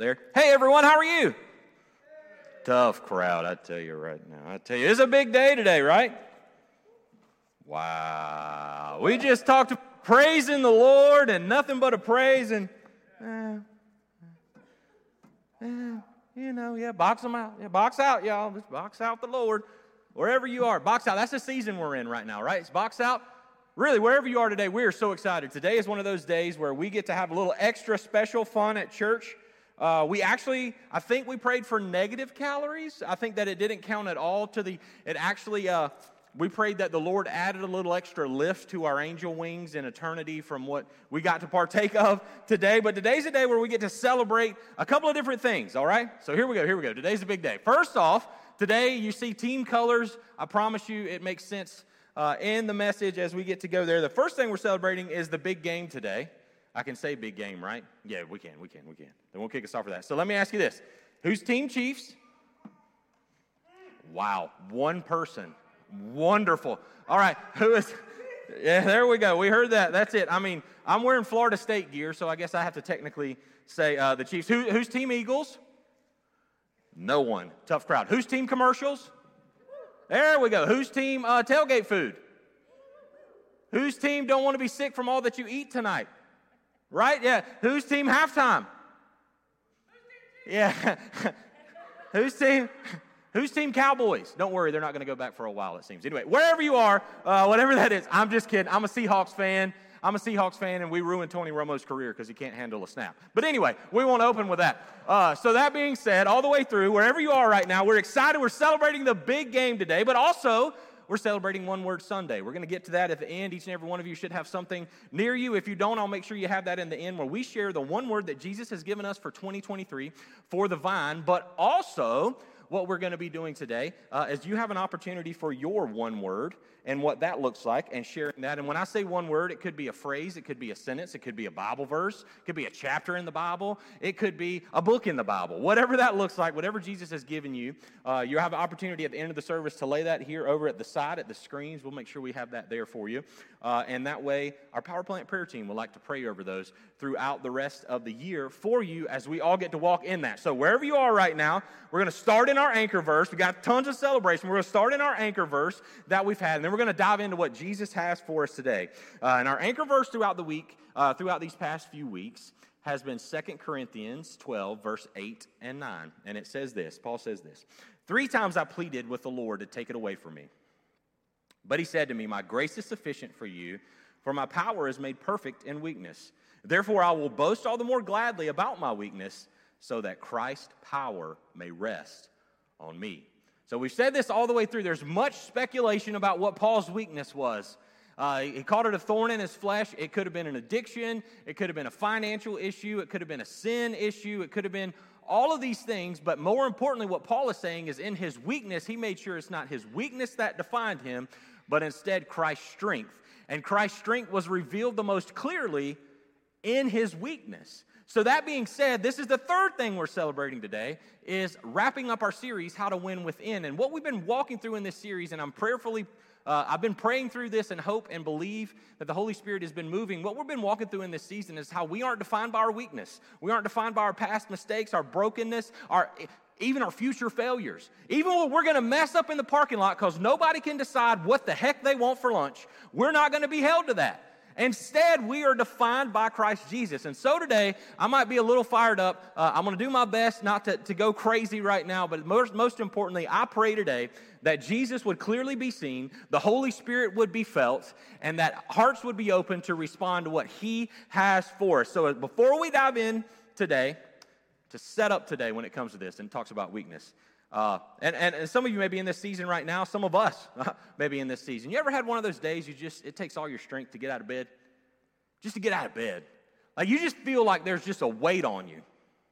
There. Hey, everyone, how are you? Tough crowd, I tell you right now. I tell you, it's a big day today, right? Wow. We just talked praising the Lord and nothing but a praise and, box them out. Yeah, box out, y'all. Just box out the Lord. Wherever you are, box out. That's the season we're in right now, right? It's box out. Really, wherever you are today, we are so excited. Today is one of those days where we get to have a little extra special fun at church. I think we prayed for negative calories. I think that it didn't count at all we prayed that the Lord added a little extra lift to our angel wings in eternity from what we got to partake of today. But today's a day where we get to celebrate a couple of different things, all right? So here we go. Today's a big day. First off, today you see team colors. I promise you it makes sense in the message as we get to go there. The first thing we're celebrating is the big game today. I can say big game, right? Yeah, we can. They won't kick us off for that. So let me ask you this. Who's Team Chiefs? Wow, one person. Wonderful. All right, who is... Yeah, there we go. We heard that. That's it. I mean, I'm wearing Florida State gear, so I guess I have to technically say the Chiefs. Who's Team Eagles? No one. Tough crowd. Who's Team Commercials? There we go. Who's Team Tailgate Food? Whose team don't want to be sick from all that you eat tonight? Right? Yeah. Who's Team Halftime? Yeah. Who's Team Cowboys? Don't worry, they're not going to go back for a while, it seems. Anyway, wherever you are, whatever that is, I'm just kidding. I'm a Seahawks fan, and we ruined Tony Romo's career because he can't handle a snap. But anyway, we won't open with that. So that being said, all the way through, wherever you are right now, we're excited. We're celebrating the big game today, but also we're celebrating One Word Sunday. We're going to get to that at the end. Each and every one of you should have something near you. If you don't, I'll make sure you have that in the end where we share the one word that Jesus has given us for 2023 for the vine, but also what we're going to be doing today is you have an opportunity for your one word and what that looks like and sharing that. And when I say one word, it could be a phrase, it could be a sentence, it could be a Bible verse, it could be a chapter in the Bible, it could be a book in the Bible. Whatever that looks like, whatever Jesus has given you, you have an opportunity at the end of the service to lay that here over at the side at the screens. We'll make sure we have that there for you. And that way, our Power Plant prayer team would like to pray over those throughout the rest of the year for you as we all get to walk in that. So wherever you are right now, we're going to start in our anchor verse. We got tons of celebration. We're going to start in our anchor verse that we've had, and then we're going to dive into what Jesus has for us today. And our anchor verse throughout the week, throughout these past few weeks, has been 2 Corinthians 12, verse 8 and 9. And it says this, Paul says this, 3 times I pleaded with the Lord to take it away from me. But he said to me, my grace is sufficient for you, for my power is made perfect in weakness. Therefore I will boast all the more gladly about my weakness, so that Christ's power may rest on me. So we've said this all the way through. There's much speculation about what Paul's weakness was. He called it a thorn in his flesh. It could have been an addiction. It could have been a financial issue. It could have been a sin issue. It could have been all of these things. But more importantly, what Paul is saying is in his weakness, he made sure it's not his weakness that defined him, but instead Christ's strength. And Christ's strength was revealed the most clearly in his weakness. So that being said, this is the third thing we're celebrating today, is wrapping up our series, How to Win Within. And what we've been walking through in this series, and I've been praying through this and hope and believe that the Holy Spirit has been moving. What we've been walking through in this season is how we aren't defined by our weakness. We aren't defined by our past mistakes, our brokenness, even our future failures. Even when we're going to mess up in the parking lot because nobody can decide what the heck they want for lunch, we're not going to be held to that. Instead, we are defined by Christ Jesus. And so today, I might be a little fired up. I'm going to do my best not to go crazy right now, but most importantly, I pray today that Jesus would clearly be seen, the Holy Spirit would be felt, and that hearts would be open to respond to what He has for us. So before we dive in today, to set up today when it comes to this, and it talks about weakness, and some of you may be in this season right now. Some of us may be in this season. You ever had one of those days it takes all your strength to get out of bed? Just to get out of bed. Like you just feel like there's just a weight on you.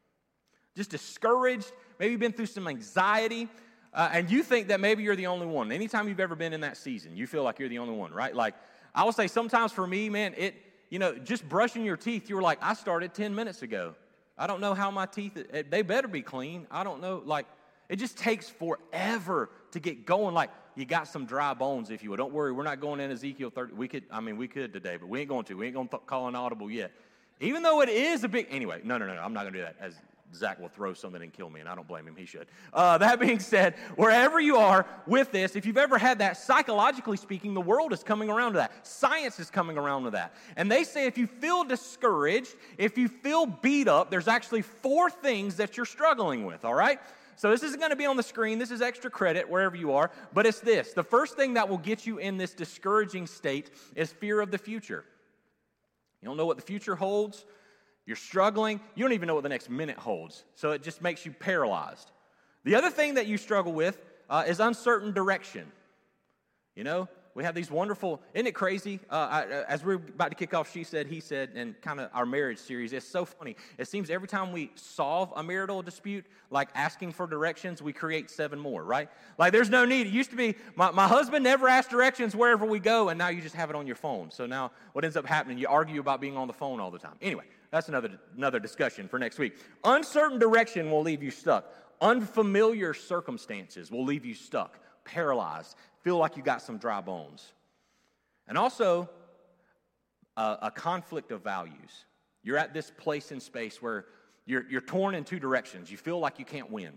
Just discouraged. Maybe you've been through some anxiety. And you think that maybe you're the only one. Anytime you've ever been in that season, you feel like you're the only one, right? Like I will say sometimes for me, man, just brushing your teeth, you were like, I started 10 minutes ago. I don't know how my teeth, they better be clean. I don't know, it just takes forever to get going. Like, you got some dry bones, if you will. Don't worry, we're not going in Ezekiel 30. We could today, but we ain't going to. We ain't going to call an audible yet. Even though it is a big, anyway, no, I'm not going to do that. Zach will throw something and kill me, and I don't blame him. He should. That being said, wherever you are with this, if you've ever had that, psychologically speaking, the world is coming around to that. Science is coming around to that. And they say if you feel discouraged, if you feel beat up, there's actually 4 things that you're struggling with, all right? So this isn't going to be on the screen. This is extra credit wherever you are. But it's this. The first thing that will get you in this discouraging state is fear of the future. You don't know what the future holds. You're struggling. You don't even know what the next minute holds. So it just makes you paralyzed. The other thing that you struggle with is uncertain direction. You know, we have these wonderful, isn't it crazy? As we're about to kick off She Said, He Said, and kind of our marriage series, it's so funny. It seems every time we solve a marital dispute, like asking for directions, we create 7 more, right? Like there's no need. It used to be, my husband never asked directions wherever we go, and now you just have it on your phone. So now what ends up happening, you argue about being on the phone all the time. Anyway, that's another discussion for next week. Uncertain direction will leave you stuck. Unfamiliar circumstances will leave you stuck, paralyzed, feel like you got some dry bones. And also, a conflict of values. You're at this place in space where you're torn in 2 directions. You feel like you can't win.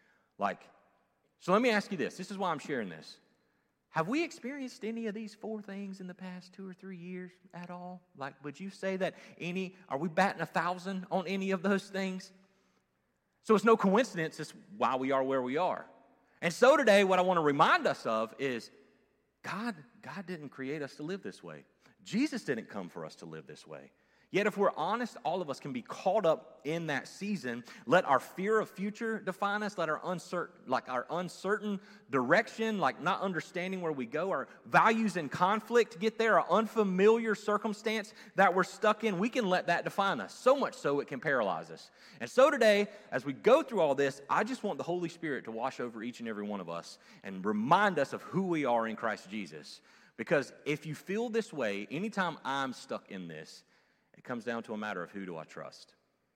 So let me ask you this. This is why I'm sharing this. Have we experienced any of these 4 things in the past 2 or 3 years at all? Like, would you say that are we batting 1,000 on any of those things? So it's no coincidence it's why we are where we are. And so today, what I want to remind us of is God didn't create us to live this way. Jesus didn't come for us to live this way. Yet if we're honest, all of us can be caught up in that season. Let our fear of future define us. Let our uncertain direction, like not understanding where we go, our values in conflict get there, our unfamiliar circumstance that we're stuck in. We can let that define us, so much so it can paralyze us. And so today, as we go through all this, I just want the Holy Spirit to wash over each and every one of us and remind us of who we are in Christ Jesus. Because if you feel this way, anytime I'm stuck in this, it comes down to a matter of who do I trust.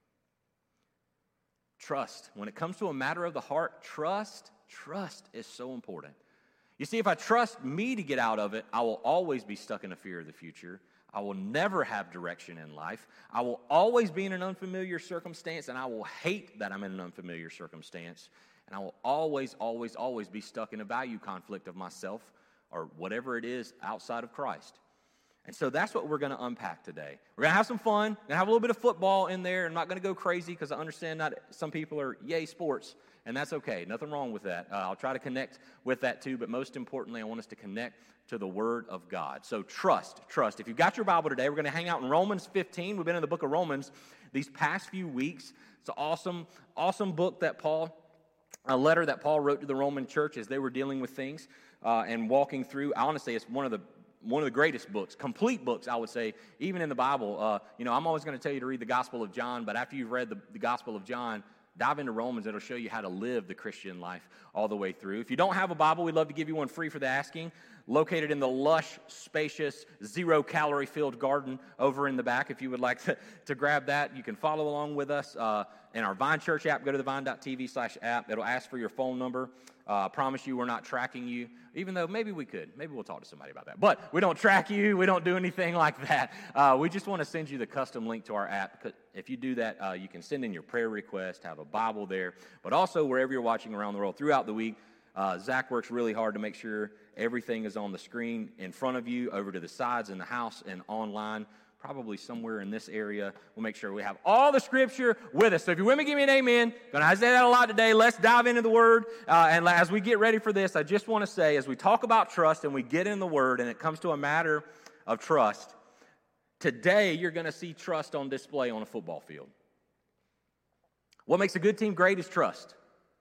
Trust. When it comes to a matter of the heart, trust is so important. You see, if I trust me to get out of it, I will always be stuck in a fear of the future. I will never have direction in life. I will always be in an unfamiliar circumstance, and I will hate that I'm in an unfamiliar circumstance. And I will always, always, always be stuck in a value conflict of myself or whatever it is outside of Christ. And so that's what we're going to unpack today. We're going to have some fun. We're going to have a little bit of football in there. I'm not going to go crazy because I understand not some people are yay sports, and that's okay. Nothing wrong with that. I'll try to connect with that too, but most importantly, I want us to connect to the Word of God. So trust. If you've got your Bible today, we're going to hang out in Romans 15. We've been in the book of Romans these past few weeks. It's an awesome book a letter that Paul wrote to the Roman church as they were dealing with things and walking through. Honestly, it's one of the greatest books, complete books, I would say, even in the Bible. I'm always going to tell you to read the Gospel of John, but after you've read the Gospel of John, dive into Romans. It'll show you how to live the Christian life all the way through. If you don't have a Bible, we'd love to give you one free for the asking. Located in the lush, spacious, 0-calorie filled garden over in the back. If you would like to grab that, you can follow along with us in our Vine Church app. Go to thevine.tv/app. It'll ask for your phone number. I promise you we're not tracking you, even though maybe we could. Maybe we'll talk to somebody about that. But we don't track you. We don't do anything like that. We just want to send you the custom link to our app. If you do that, you can send in your prayer request, have a Bible there. But also, wherever you're watching around the world throughout the week, Zach works really hard to make sure everything is on the screen in front of you, over to the sides in the house and online. Probably somewhere in this area. We'll make sure we have all the Scripture with us. So if you're with me, give me an amen. Going to say that a lot today. Let's dive into the Word. And as we get ready for this, I just want to say, as we talk about trust and we get in the Word and it comes to a matter of trust, today you're going to see trust on display on a football field. What makes a good team great is trust.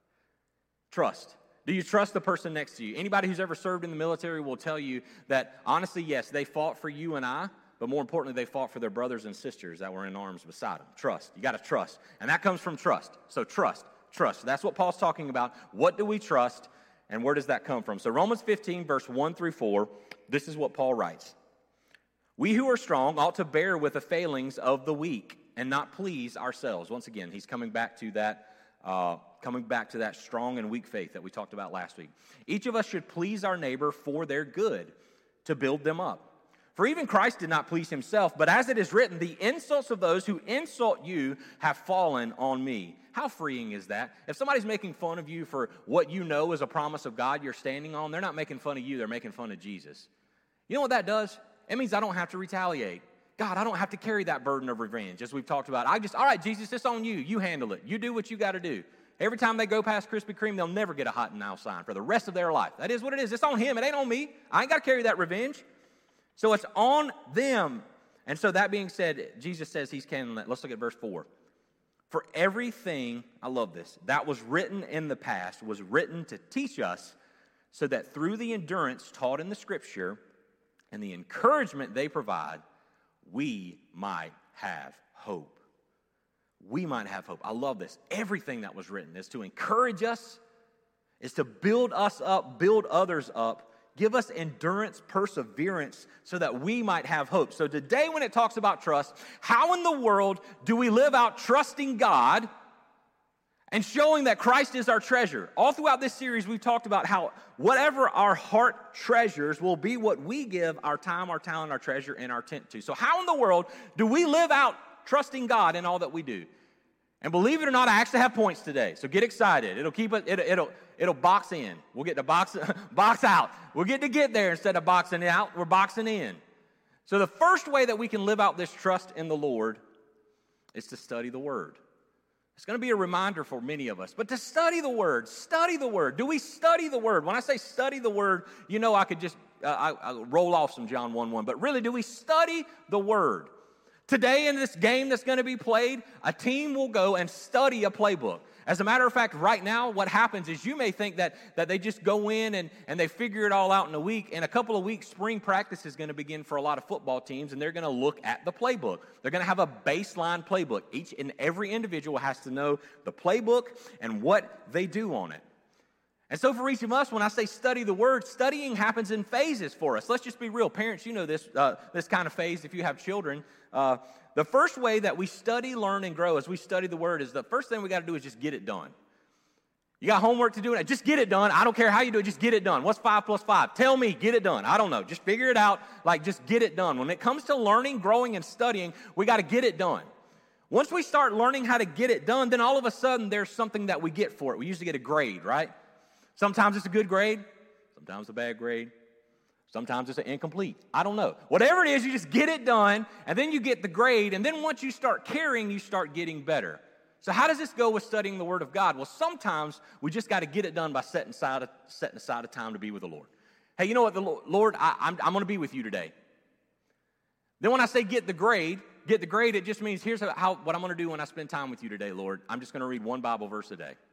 Trust. Do you trust the person next to you? Anybody who's ever served in the military will tell you that, honestly, yes, they fought for you and I, but more importantly, they fought for their brothers and sisters that were in arms beside them. Trust. You got to trust. And that comes from trust. So trust. That's what Paul's talking about. What do we trust, and where does that come from? So Romans 15, verse 1 through 4, this is what Paul writes. We who are strong ought to bear with the failings of the weak and not please ourselves. Once again, he's coming back to that strong and weak faith that we talked about last week. Each of us should please our neighbor for their good, to build them up. For even Christ did not please himself, but as it is written, the insults of those who insult you have fallen on me. how freeing is that? If somebody's making fun of you for what you know is a promise of God you're standing on, they're not making fun of you, they're making fun of Jesus. You know what that does? It means I don't have to retaliate. God, I don't have to carry that burden of revenge, as we've talked about. All right, Jesus, it's on you. You handle it. You do what you got to do. Every time they go past Krispy Kreme, they'll never get a hot and now sign for the rest of their life. That is what it is. It's on him. It ain't on me. I ain't got to carry that revenge. So it's on them. And so that being said, Jesus says he's canceling that. Let's look at verse 4. For everything, I love this, that was written in the past was written to teach us so that through the endurance taught in the Scripture and the encouragement they provide, we might have hope. We might have hope. I love this. Everything that was written is to encourage us, is to build us up, build others up, give us endurance, perseverance, so that we might have hope. So today when it talks about trust, how in the world do we live out trusting God and showing that Christ is our treasure? All throughout this series, we've talked about how whatever our heart treasures will be what we give our time, our talent, our treasure, and our tent to. So how in the world do we live out trusting God in all that we do? And believe it or not, I actually have points today. So get excited. It'll keep it. It'll box in. We'll get to box out. We'll get there instead of boxing out. We're boxing in. So the first way that we can live out this trust in the Lord is to study the Word. It's going to be a reminder for many of us. But to study the Word, study the Word. Do we study the Word? When I say study the Word, you know I could just I roll off some John 1:1. But really, do we study the Word? Today in this game that's going to be played, a team will go and study a playbook. As a matter of fact, right now, what happens is you may think that they just go in and they figure it all out in a week. In a couple of weeks, spring practice is going to begin for a lot of football teams, and they're going to look at the playbook. They're going to have a baseline playbook. Each and every individual has to know the playbook and what they do on it. And so for each of us, when I say study the Word, studying happens in phases for us. Let's just be real. Parents, you know this kind of phase if you have children. The first way that we study, learn, and grow as we study the Word is the first thing we got to do is just get it done. You got homework to do, just get it done. I don't care how you do it, just get it done. What's 5 plus 5? Tell me, get it done. I don't know. Just figure it out. Just get it done. When it comes to learning, growing, and studying, we got to get it done. Once we start learning how to get it done, then all of a sudden there's something that we get for it. We usually get a grade, right? Sometimes it's a good grade, sometimes a bad grade, sometimes it's an incomplete. I don't know. Whatever it is, you just get it done, and then you get the grade, and then once you start caring, you start getting better. So how does this go with studying the Word of God? Well, sometimes we just got to get it done by setting aside a time to be with the Lord. Hey, you know what, Lord, I'm going to be with you today. Then when I say get the grade, it just means here's what I'm going to do when I spend time with you today, Lord. I'm just going to read one Bible verse a day.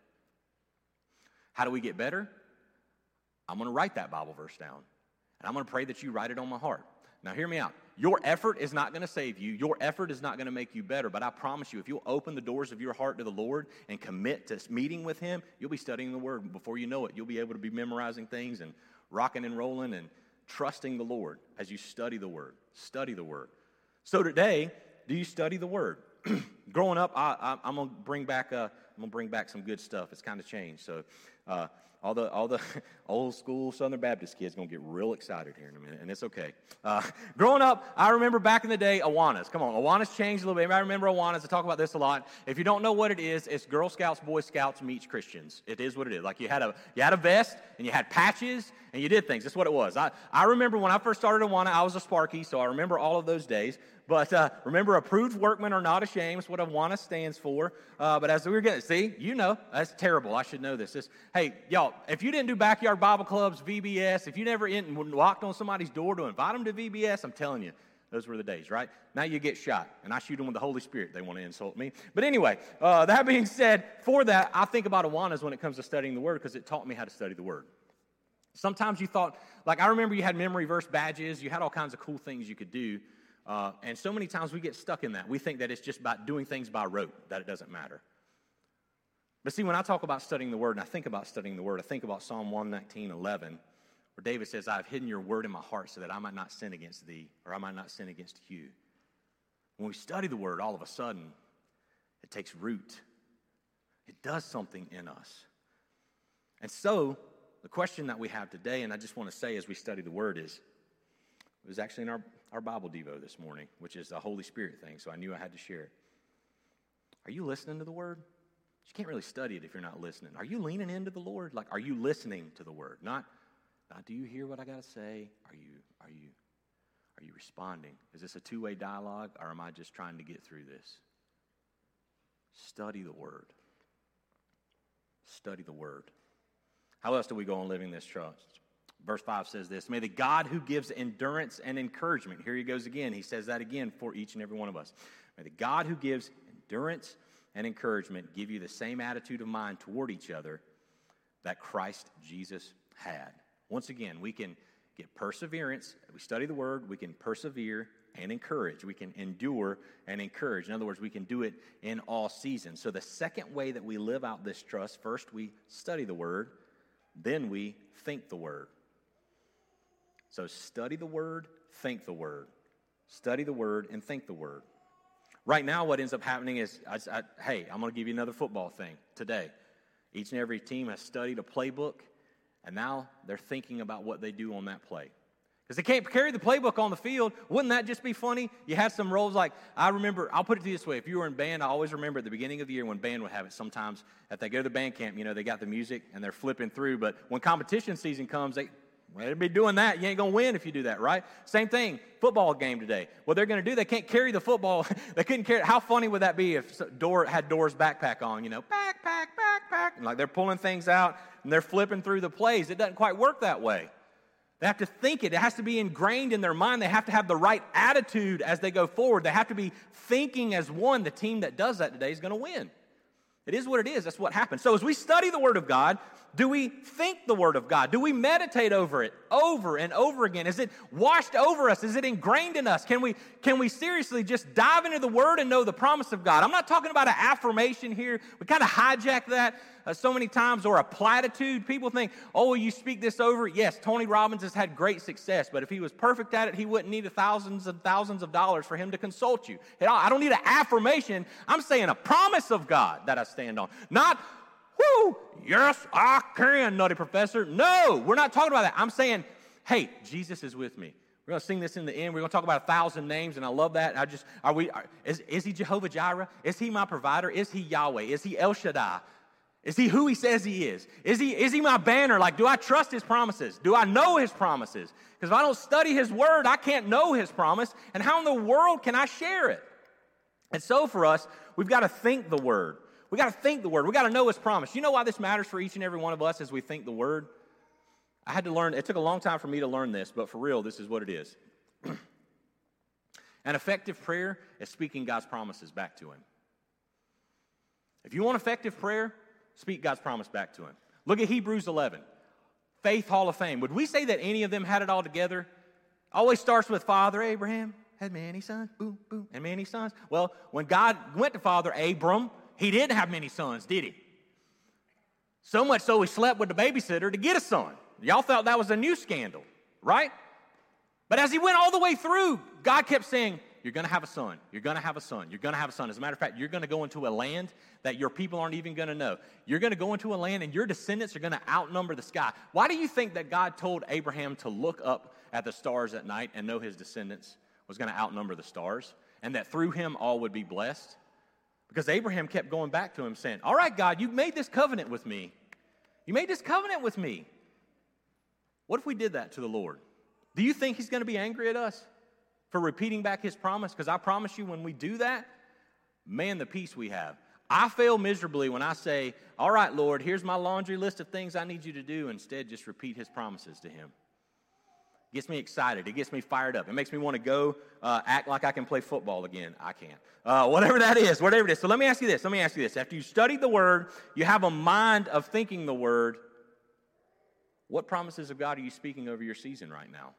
How do we get better? I'm going to write that Bible verse down, and I'm going to pray that you write it on my heart. Now, hear me out. Your effort is not going to save you. Your effort is not going to make you better, but I promise you, if you'll open the doors of your heart to the Lord and commit to meeting with Him, you'll be studying the Word. Before you know it, you'll be able to be memorizing things and rocking and rolling and trusting the Lord as you study the Word. Study the Word. So today, do you study the Word? Growing up, I'm going to bring back some good stuff. It's kind of changed. So all the old school Southern Baptist kids going to get real excited here in a minute, and it's okay. Growing up, I remember back in the day, Awanas. Come on, Awanas changed a little bit. I remember Awanas. I talk about this a lot. If you don't know what it is, it's Girl Scouts, Boy Scouts meets Christians. It is what it is. Like you had a vest, and you had patches, and you did things. That's what it was. I remember when I first started Awana, I was a Sparky, so I remember all of those days. But remember, approved workmen are not ashamed. That's what Awana stands for. But as we were getting, see, you know, that's terrible. I should know this. Hey, y'all, if you didn't do backyard Bible clubs, VBS, if you never knocked on somebody's door to invite them to VBS, I'm telling you, those were the days, right? Now you get shot, and I shoot them with the Holy Spirit. They want to insult me. But anyway, that being said, for that, I think about Awanas when it comes to studying the Word because it taught me how to study the Word. Sometimes you thought, like I remember you had memory verse badges. You had all kinds of cool things you could do. And so many times we get stuck in that. We think that it's just about doing things by rote, that it doesn't matter. But see, when I talk about studying the Word and I think about studying the Word, I think about Psalm 119:11, where David says, I have hidden your word in my heart so that I might not sin against thee, or I might not sin against you. When we study the Word, all of a sudden, it takes root. It does something in us. And so, the question that we have today, and I just want to say as we study the Word is, it was actually in our Bible Devo this morning, which is a Holy Spirit thing, so I knew I had to share it. Are you listening to the Word? you can't really study it if you're not listening. Are you leaning into the Lord? Like, are you listening to the word? Not do you hear what I got to say? Are you responding? Is this a two-way dialogue, or am I just trying to get through this? Study the word. Study the word. How else do we go on living this trust? Verse 5 says this, may the God who gives endurance and encouragement, here he goes again, he says that again for each and every one of us. May the God who gives endurance and encouragement give you the same attitude of mind toward each other that Christ Jesus had. Once again, we can get perseverance. We study the word. We can persevere and encourage. We can endure and encourage. In other words, we can do it in all seasons. So the second way that we live out this trust, first we study the word, then we think the word. So study the word, think the word. Study the word and think the word. Right now, what ends up happening is, hey, I'm going to give you another football thing today. Each and every team has studied a playbook, and now they're thinking about what they do on that play. Because they can't carry the playbook on the field. Wouldn't that just be funny? You had some roles like, I remember, I'll put it this way. If you were in band, I always remember at the beginning of the year when band would have it sometimes, if they go to the band camp, they got the music and they're flipping through. But when competition season comes, they'll be doing that. You ain't going to win if you do that, right? Same thing, football game today. What they're going to do, they can't carry the football. They couldn't carry it. How funny would that be if had Door's backpack on, backpack. And like they're pulling things out and they're flipping through the plays. It doesn't quite work that way. They have to think it. It has to be ingrained in their mind. They have to have the right attitude as they go forward. They have to be thinking as one. The team that does that today is going to win. It is what it is. That's what happens. So as we study the Word of God, do we think the Word of God? Do we meditate over it over and over again? Is it washed over us? Is it ingrained in us? Can we seriously just dive into the Word and know the promise of God? I'm not talking about an affirmation here. We kind of hijack that so many times, or a platitude. People think, oh, will you speak this over? Yes, Tony Robbins has had great success, but if he was perfect at it, he wouldn't need thousands and thousands of dollars for him to consult you. I don't need an affirmation. I'm saying a promise of God that I stand on. Not, whoo, yes, I can, nutty professor. No, we're not talking about that. I'm saying, hey, Jesus is with me. We're going to sing this in the end. We're going to talk about 1,000 names, and I love that. Is he Jehovah Jireh? Is he my provider? Is he Yahweh? Is he El Shaddai? Is he who he says he is? Is he my banner? Like, do I trust his promises? Do I know his promises? Because if I don't study his word, I can't know his promise. And how in the world can I share it? And so for us, we've got to think the word. We got to think the word. We got to know his promise. You know why this matters for each and every one of us as we think the word? I had to learn. It took a long time for me to learn this, but for real, this is what it is. An effective prayer is speaking God's promises back to him. If you want effective prayer, speak God's promise back to him. Look at Hebrews 11. Faith Hall of Fame. Would we say that any of them had it all together? Always starts with Father Abraham had many sons, boom, boom, and many sons. Well, when God went to Father Abram, he didn't have many sons, did he? So much so he slept with the babysitter to get a son. Y'all thought that was a new scandal, right? But as he went all the way through, God kept saying, you're going to have a son. You're going to have a son. You're going to have a son. As a matter of fact, you're going to go into a land that your people aren't even going to know. You're going to go into a land and your descendants are going to outnumber the sky. Why do you think that God told Abraham to look up at the stars at night and know his descendants was going to outnumber the stars and that through him all would be blessed? Because Abraham kept going back to him saying, all right, God, you made this covenant with me. You made this covenant with me. What if we did that to the Lord? Do you think he's going to be angry at us for repeating back his promise? Because I promise you, when we do that, man, the peace we have. I fail miserably when I say, all right, Lord, here's my laundry list of things I need you to do. Instead, just repeat his promises to him. It gets me excited. It gets me fired up. It makes me want to go act like I can play football again. I can't. Whatever that is, whatever it is. So let me ask you this. After you studied the word, you have a mind of thinking the word. What promises of God are you speaking over your season right now?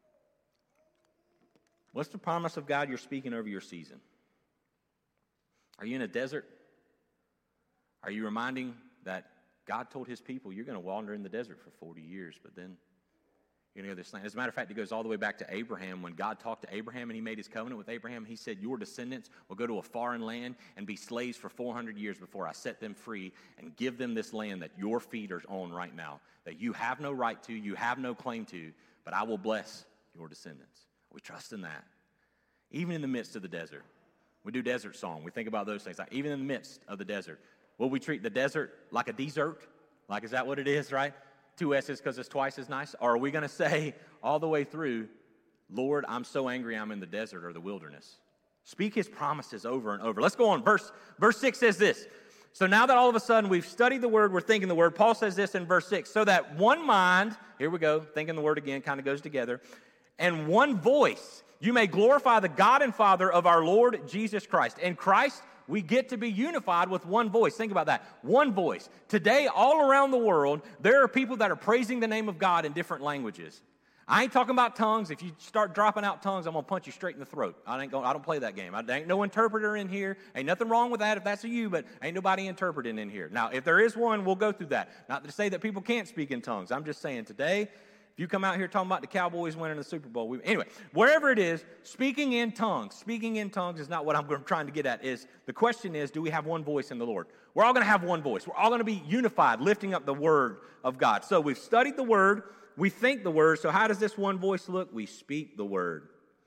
What's the promise of God you're speaking over your season? Are you in a desert? Are you reminding that God told his people, you're going to wander in the desert for 40 years, but then you're going to go to this land? As a matter of fact, it goes all the way back to Abraham. When God talked to Abraham and he made his covenant with Abraham, he said, your descendants will go to a foreign land and be slaves for 400 years before I set them free and give them this land that your feet are on right now, that you have no right to, you have no claim to, but I will bless your descendants. We trust in that. Even in the midst of the desert. We do desert song. We think about those things. Like even in the midst of the desert, Will we treat the desert like a dessert? Like, is that what it is, right? 2 S's because it's twice as nice? Or are we going to say all the way through, Lord, I'm so angry I'm in the desert or the wilderness? Speak his promises over and over. Let's go on. Verse 6 says this. So now that all of a sudden we've studied the word, we're thinking the word, Paul says this in verse 6. So that one mind, here we go, thinking the word again, kind of goes together, and one voice, you may glorify the God and Father of our Lord Jesus Christ. In Christ, we get to be unified with one voice. Think about that. One voice. Today, all around the world, there are people that are praising the name of God in different languages. I ain't talking about tongues. If you start dropping out tongues, I'm going to punch you straight in the throat. I don't play that game. There ain't no interpreter in here. Ain't nothing wrong with that if that's you, but ain't nobody interpreting in here. Now, if there is one, we'll go through that. Not to say that people can't speak in tongues. I'm just saying today, if you come out here talking about the Cowboys winning the Super Bowl, anyway, wherever it is, speaking in tongues is not what I'm trying to get at. The question is, do we have one voice in the Lord? We're all going to have one voice. We're all going to be unified, lifting up the word of God. So we've studied the word. We think the word. So how does this one voice look? We speak the word.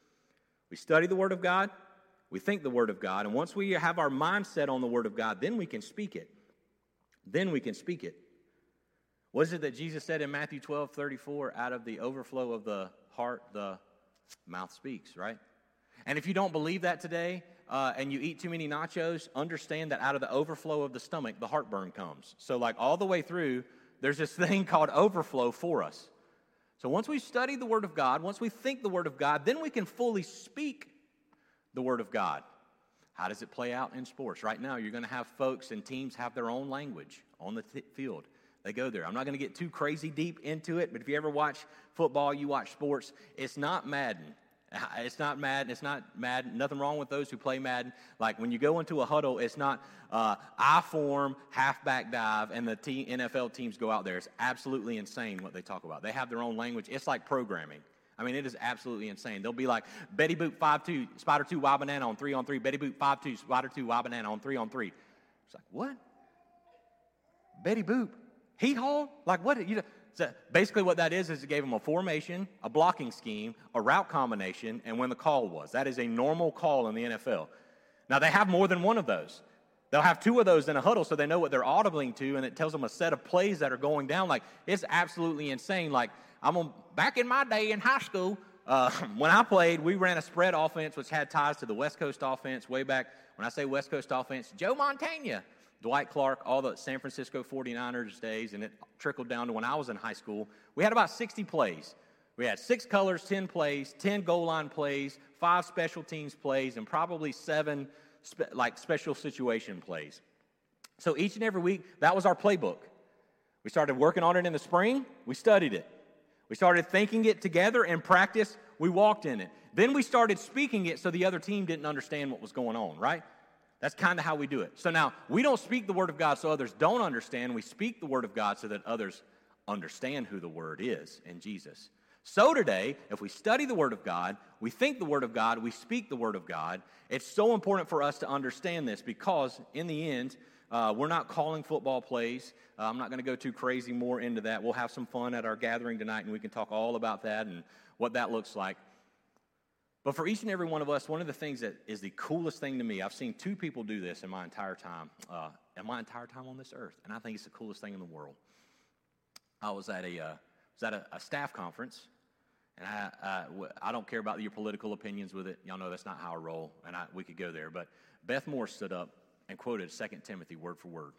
We study the word of God. We think the word of God. And once we have our mindset on the word of God, then we can speak it. Then we can speak it. What is it that Jesus said in Matthew 12:34? Out of the overflow of the heart, the mouth speaks, right? And if you don't believe that today, and you eat too many nachos, understand that out of the overflow of the stomach, the heartburn comes. So like all the way through, there's this thing called overflow for us. So once we study the Word of God, once we think the Word of God, then we can fully speak the Word of God. How does it play out in sports? Right now, you're going to have folks and teams have their own language on the field. They go there. I'm not going to get too crazy deep into it, but if you ever watch football, you watch sports, it's not Madden. It's not Madden. It's not Madden. Nothing wrong with those who play Madden. Like when you go into a huddle, it's not I-form, halfback dive, and the NFL teams go out there. It's absolutely insane what they talk about. They have their own language. It's like programming. I mean, it is absolutely insane. They'll be like, Betty Boop 5-2, Spider 2, Y banana on 3-on-3. Betty Boop 5-2, Spider 2, Y banana on 3-on-3. It's like, what? Betty Boop? Hee-haw? Like what? So basically what that is it gave them a formation, a blocking scheme, a route combination, and when the call was. That is a normal call in the NFL. Now, they have more than one of those. They'll have 2 of those in a huddle so they know what they're audibling to, and it tells them a set of plays that are going down. Like, it's absolutely insane. Like, back in my day in high school, when I played, we ran a spread offense, which had ties to the West Coast offense way back. When I say West Coast offense, Joe Montana, Dwight Clark, all the San Francisco 49ers days, and it trickled down to when I was in high school. We had about 60 plays. We had 6 colors, 10 plays, 10 goal line plays, 5 special teams plays, and probably 7 special situation plays. So each and every week, that was our playbook. We started working on it in the spring. We studied it. We started thinking it together in practice. We walked in it. Then we started speaking it so the other team didn't understand what was going on, right? That's kind of how we do it. So now, we don't speak the Word of God so others don't understand. We speak the Word of God so that others understand who the Word is in Jesus. So today, if we study the Word of God, we think the Word of God, we speak the Word of God, it's so important for us to understand this because in the end, we're not calling football plays. I'm not going to go too crazy more into that. We'll have some fun at our gathering tonight, and we can talk all about that and what that looks like. But for each and every one of us, one of the things that is the coolest thing to me, I've seen 2 people do this in my entire time on this earth, and I think it's the coolest thing in the world. I was at a staff conference, and I don't care about your political opinions with it. Y'all know that's not how I roll, and we could go there. But Beth Moore stood up and quoted 2 Timothy word for word.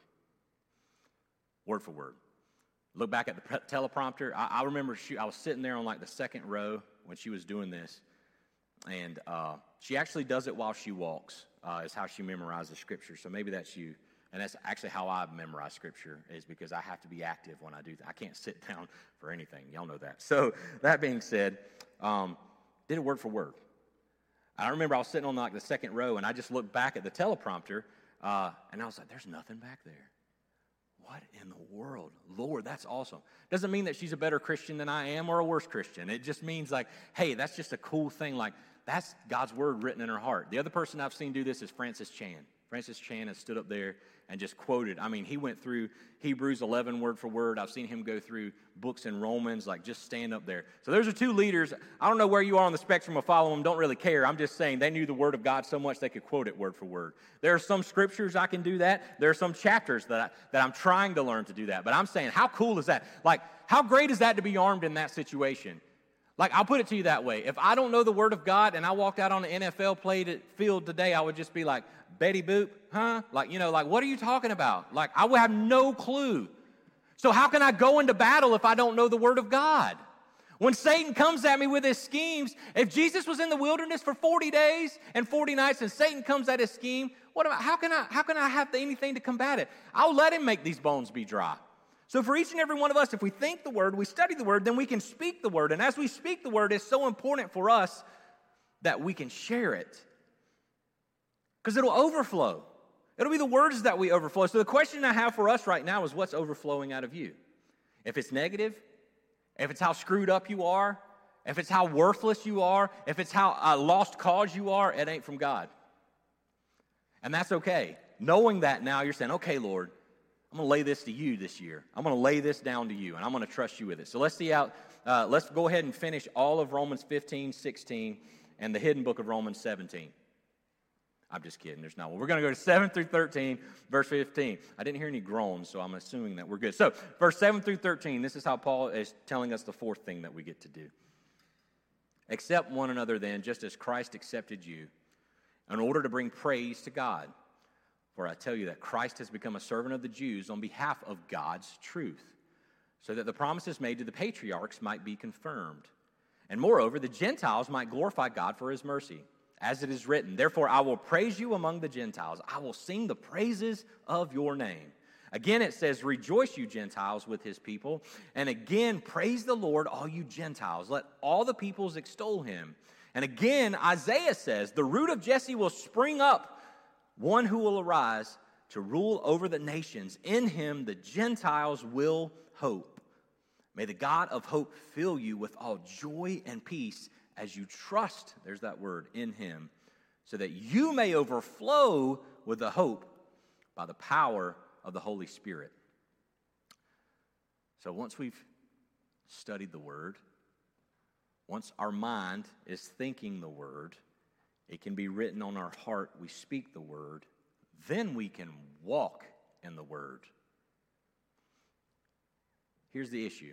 Word for word. Look back at the teleprompter. I remember I was sitting there on like the second row when she was doing this. And she actually does it while she walks, is how she memorizes Scripture. So maybe that's you. And that's actually how I memorize Scripture, is because I have to be active when I do that. I can't sit down for anything. Y'all know that. So that being said, did it word for word. I remember I was sitting on like the second row, and I just looked back at the teleprompter, and I was like, there's nothing back there. What in the world? Lord, that's awesome. Doesn't mean that she's a better Christian than I am or a worse Christian. It just means like, hey, that's just a cool thing. Like, that's God's word written in her heart. The other person I've seen do this is Francis Chan. Francis Chan has stood up there and just quoted. I mean, he went through Hebrews 11 word for word. I've seen him go through books in Romans, like just stand up there. So those are two leaders. I don't know where you are on the spectrum of following them. Don't really care. I'm just saying they knew the word of God so much they could quote it word for word. There are some scriptures I can do that. There are some chapters that I'm trying to learn to do that. But I'm saying, how cool is that? Like, how great is that to be armed in that situation? Like, I'll put it to you that way. If I don't know the Word of God and I walked out on the NFL field today, I would just be like, Betty Boop, huh? Like, what are you talking about? Like, I would have no clue. So how can I go into battle if I don't know the Word of God? When Satan comes at me with his schemes, if Jesus was in the wilderness for 40 days and 40 nights and Satan comes at his scheme, how can I have anything to combat it? I'll let him make these bones be dry. So for each and every one of us, if we think the Word, we study the Word, then we can speak the Word. And as we speak the Word, it's so important for us that we can share it. Because it'll overflow. It'll be the words that we overflow. So the question I have for us right now is, what's overflowing out of you? If it's negative, if it's how screwed up you are, if it's how worthless you are, if it's how lost cause you are, it ain't from God. And that's okay. Knowing that now, you're saying, okay, Lord, I'm going to lay this to you this year. I'm going to lay this down to you, and I'm going to trust you with it. So let's go ahead and finish all of Romans 15, 16, and the hidden book of Romans 17. I'm just kidding. There's not one. We're going to go to 7 through 13, verse 15. I didn't hear any groans, so I'm assuming that we're good. So verse 7 through 13, this is how Paul is telling us the fourth thing that we get to do. Accept one another then, just as Christ accepted you, in order to bring praise to God. For I tell you that Christ has become a servant of the Jews on behalf of God's truth, so that the promises made to the patriarchs might be confirmed. And moreover, the Gentiles might glorify God for his mercy. As it is written, therefore I will praise you among the Gentiles. I will sing the praises of your name. Again it says, rejoice you Gentiles with his people. And again, praise the Lord, all you Gentiles. Let all the peoples extol him. And again, Isaiah says, the root of Jesse will spring up, one who will arise to rule over the nations. In him the Gentiles will hope. May the God of hope fill you with all joy and peace as you trust, there's that word, in him, so that you may overflow with the hope by the power of the Holy Spirit. So once we've studied the Word, once our mind is thinking the Word, it can be written on our heart, we speak the Word, then we can walk in the Word. Here's the issue.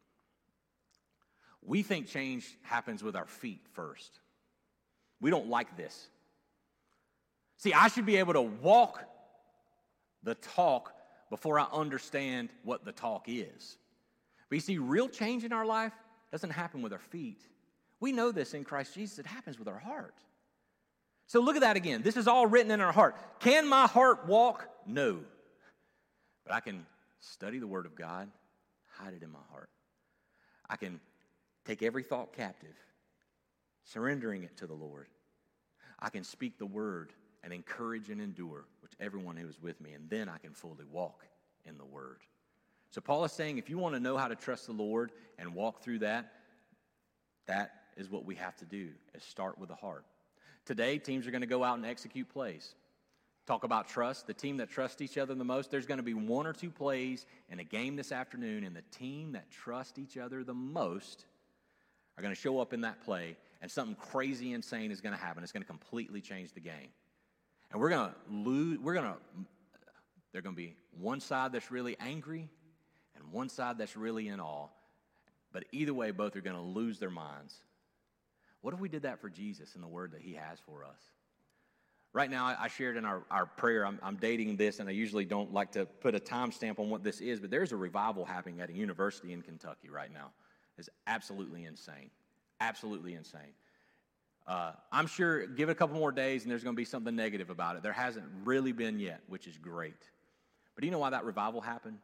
We think change happens with our feet first. We don't like this. See, I should be able to walk the talk before I understand what the talk is. But you see, real change in our life doesn't happen with our feet. We know this in Christ Jesus. It happens with our heart. So look at that again. This is all written in our heart. Can my heart walk? No. But I can study the Word of God, hide it in my heart. I can take every thought captive, surrendering it to the Lord. I can speak the Word and encourage and endure, which everyone who is with me, and then I can fully walk in the Word. So Paul is saying, if you want to know how to trust the Lord and walk through that, that is what we have to do, is start with the heart. Today, teams are going to go out and execute plays. Talk about trust. The team that trusts each other the most, there's going to be one or two plays in a game this afternoon, and the team that trusts each other the most are going to show up in that play, and something crazy insane is going to happen. It's going to completely change the game. And we're going to lose. There's going to be one side that's really angry and one side that's really in awe. But either way, both are going to lose their minds. What if we did that for Jesus and the word that he has for us? Right now, I shared in our prayer, I'm dating this, and I usually don't like to put a timestamp on what this is, but there's a revival happening at a university in Kentucky right now. It's absolutely insane. Absolutely insane. I'm sure, give it a couple more days, and there's going to be something negative about it. There hasn't really been yet, which is great. But do you know why that revival happened?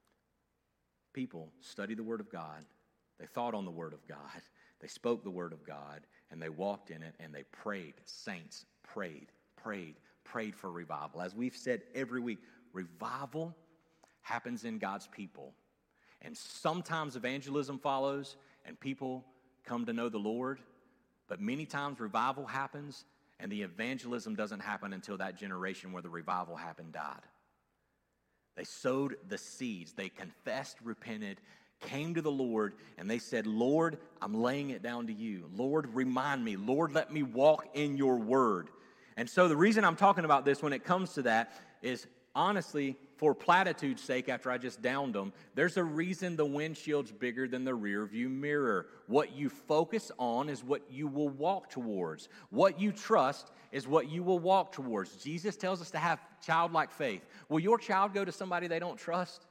People studied the Word of God. They thought on the Word of God. They spoke the Word of God, and they walked in it, and they prayed. Saints prayed for revival. As we've said every week, revival happens in God's people. And sometimes evangelism follows, and people come to know the Lord. But many times revival happens, And the evangelism doesn't happen until that generation where the revival happened died. They sowed the seeds. They confessed, repented, came to the Lord, and they said, Lord, I'm laying it down to you. Lord, remind me. Lord, let me walk in your word. And so the reason I'm talking about this when it comes to that is, honestly, for platitude's sake, after I just downed them, there's a reason the windshield's bigger than the rear view mirror. What you focus on is what you will walk towards. What you trust is what you will walk towards. Jesus tells us to have childlike faith. Will your child go to somebody they don't trust?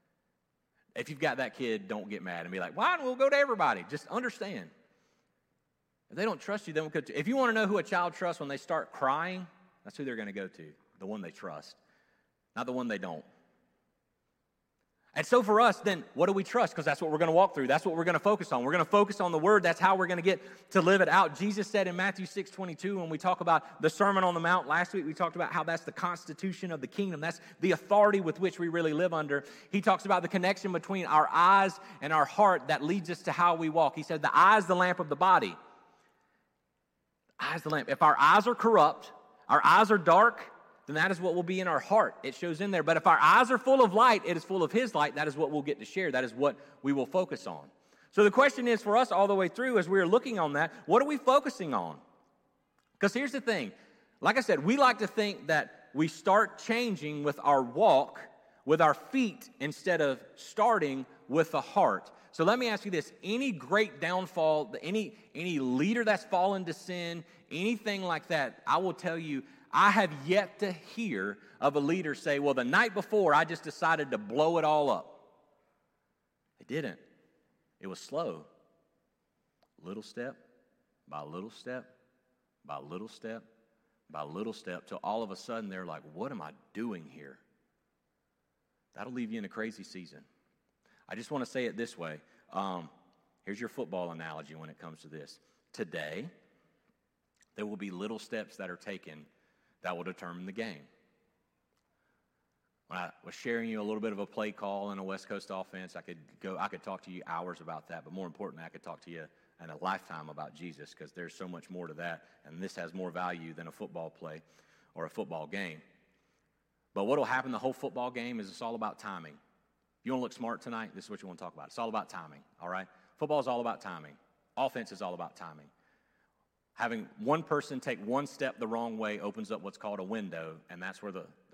If you've got that kid, don't get mad and be like, why? We'll go to everybody. Just understand. If they don't trust you, they won't go to. If you want to know who a child trusts when they start crying, that's who they're going to go to, the one they trust, not the one they don't. And so for us, then, what do we trust? Because that's what we're going to walk through. That's what we're going to focus on. We're going to focus on the Word. That's how we're going to get to live it out. Jesus said in Matthew 6:22, when we talk about the Sermon on the Mount, last week we talked about how that's the constitution of the kingdom. That's the authority with which we really live under. He talks about the connection between our eyes and our heart that leads us to how we walk. He said the eye is the lamp of the body. The eye is the lamp. If our eyes are corrupt, our eyes are dark, then that is what will be in our heart. It shows in there. But if our eyes are full of light, it is full of His light. That is what we'll get to share. That is what we will focus on. So the question is for us all the way through as we're looking on that, what are we focusing on? Because here's the thing. Like I said, we like to think that we start changing with our walk, with our feet, instead of starting with the heart. So let me ask you this. Any great downfall, any leader that's fallen to sin, anything like that, I will tell you, I have yet to hear of a leader say, well, the night before, I just decided to blow it all up. They didn't. It was slow. Little step by little step by little step by little step, till all of a sudden they're like, what am I doing here? That'll leave you in a crazy season. I just want to say it this way. Here's your football analogy when it comes to this. Today, there will be little steps that are taken that will determine the game. When I was sharing you a little bit of a play call in a West Coast offense, I could talk to you hours about that, but more importantly, I could talk to you in a lifetime about Jesus, because there's so much more to that, and this has more value than a football play or a football game. But what will happen the whole football game is it's all about timing. If you want to look smart tonight, this is what you want to talk about. It's all about timing, all right? Football is all about timing. Offense is all about timing. Having one person take one step the wrong way opens up what's called a window, and that's where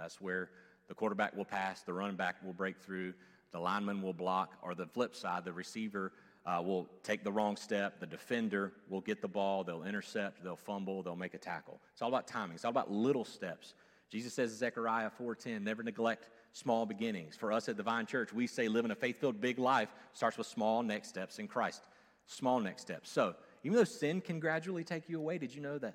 the quarterback will pass, the running back will break through, the lineman will block, or the flip side, the receiver will take the wrong step, the defender will get the ball, they'll intercept, they'll fumble, they'll make a tackle. It's all about timing. It's all about little steps. Jesus says in Zechariah 4:10, never neglect small beginnings. For us at Divine Church, we say living a faith-filled big life starts with small next steps in Christ. Small next steps. So, even though sin can gradually take you away, did you know that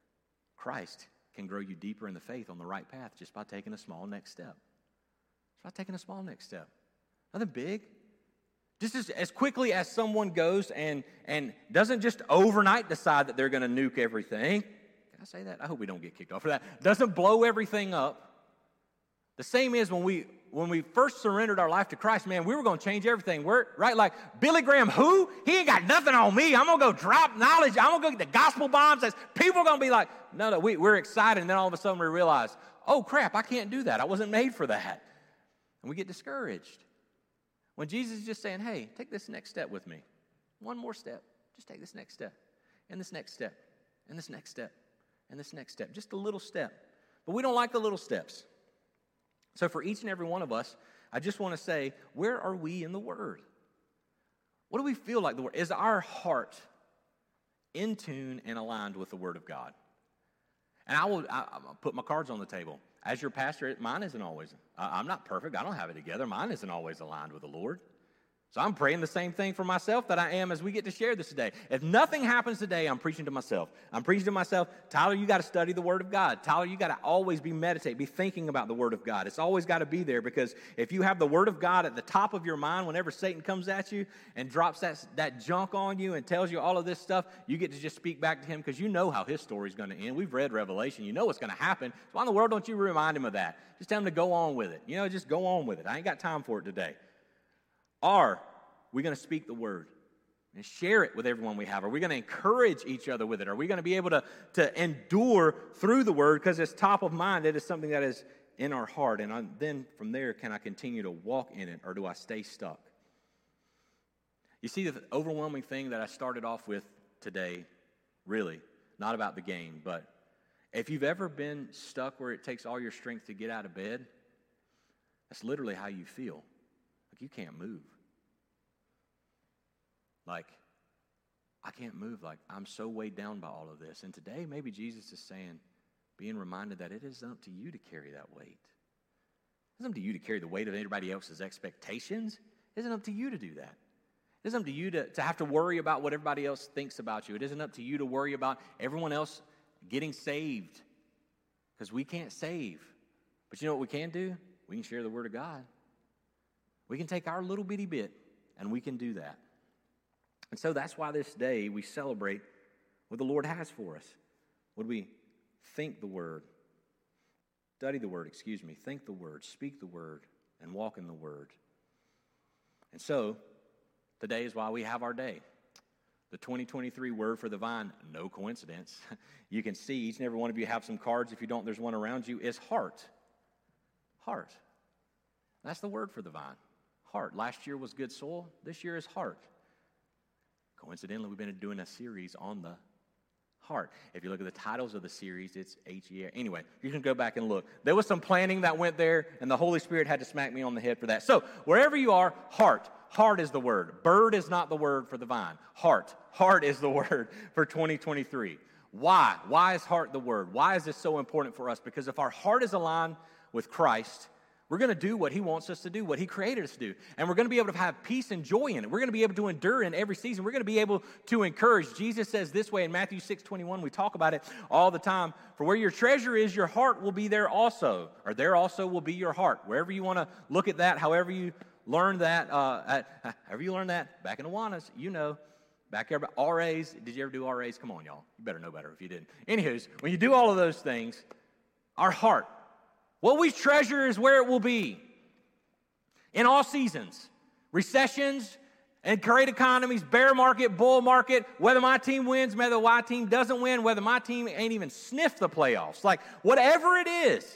Christ can grow you deeper in the faith on the right path just by taking a small next step? Just by taking a small next step. Nothing big. Just as quickly as someone goes and doesn't just overnight decide that they're going to nuke everything. Can I say that? I hope we don't get kicked off for that. Doesn't blow everything up. The same is when we first surrendered our life to Christ, man, we were going to change everything. Right? Like, Billy Graham, who? He ain't got nothing on me. I'm going to go drop knowledge. I'm going to go get the gospel bombs. People are going to be like, no, we're excited. And then all of a sudden we realize, oh, crap, I can't do that. I wasn't made for that. And we get discouraged. When Jesus is just saying, hey, take this next step with me. One more step. Just take this next step. And this next step. And this next step. And this next step. Just a little step. But we don't like the little steps. So for each and every one of us, I just want to say, where are we in the Word? What do we feel like the Word? Is our heart in tune and aligned with the Word of God? And I'll put my cards on the table. As your pastor, mine isn't always. I'm not perfect. I don't have it together. Mine isn't always aligned with the Lord. So I'm praying the same thing for myself that I am as we get to share this today. If nothing happens today, I'm preaching to myself. I'm preaching to myself, Tyler, you got to study the Word of God. Tyler, you got to always be thinking about the Word of God. It's always got to be there, because if you have the Word of God at the top of your mind whenever Satan comes at you and drops that junk on you and tells you all of this stuff, you get to just speak back to him, because you know how his story's going to end. We've read Revelation. You know what's going to happen. So why in the world don't you remind him of that? Just tell him to go on with it. Just go on with it. I ain't got time for it today. Are we going to speak the Word? and share it with everyone we have? Are we going to encourage each other with it? Are we going to be able to endure through the word because it's top of mind? It is something that is in our heart. And then from there, can I continue to walk in it, or do I stay stuck? You see, the overwhelming thing that I started off with today, really, not about the game, but if you've ever been stuck where it takes all your strength to get out of bed, that's literally how you feel. Like you can't move. Like, I can't move. Like, I'm so weighed down by all of this. And today, maybe Jesus is saying, being reminded that it isn't up to you to carry that weight. It isn't up to you to carry the weight of anybody else's expectations. It isn't up to you to do that. It isn't up to you to have to worry about what everybody else thinks about you. It isn't up to you to worry about everyone else getting saved, because we can't save. But you know what we can do? We can share the word of God. We can take our little bitty bit, and we can do that. And so that's why this day we celebrate what the Lord has for us. Would we think the word, study the word, think the word, speak the word, and walk in the word. And so today is why we have our day. The 2023 word for the vine, no coincidence. You can see each and every one of you have some cards. If you don't, there's one around you, is heart. Heart. That's the word for the vine. Heart. Last year was good soil. This year is heart. Coincidentally, we've been doing a series on the heart. If you look at the titles of the series, it's H-E-R. Anyway, you can go back and look. There was some planning that went there, and the Holy Spirit had to smack me on the head for that. So, wherever you are, heart. Heart is the word. Bird is not the word for the vine. Heart. Heart is the word for 2023. Why? Why is heart the word? Why is this so important for us? Because if our heart is aligned with Christ, we're going to do what he wants us to do, what he created us to do. And we're going to be able to have peace and joy in it. We're going to be able to endure in every season. We're going to be able to encourage. Jesus says this way in Matthew 6:21. We talk about it all the time. For where your treasure is, your heart will be there also. Or there also will be your heart. Wherever you want to look at that, however you learn that, back in Awanas, you know. Back there, RAs. Did you ever do RAs? Come on, y'all. You better know better if you didn't. Anywho's, when you do all of those things, our heart, what we treasure is where it will be. In all seasons, recessions and great economies, bear market, bull market, whether my team wins, whether my team doesn't win, whether my team ain't even sniffed the playoffs. Like, whatever it is,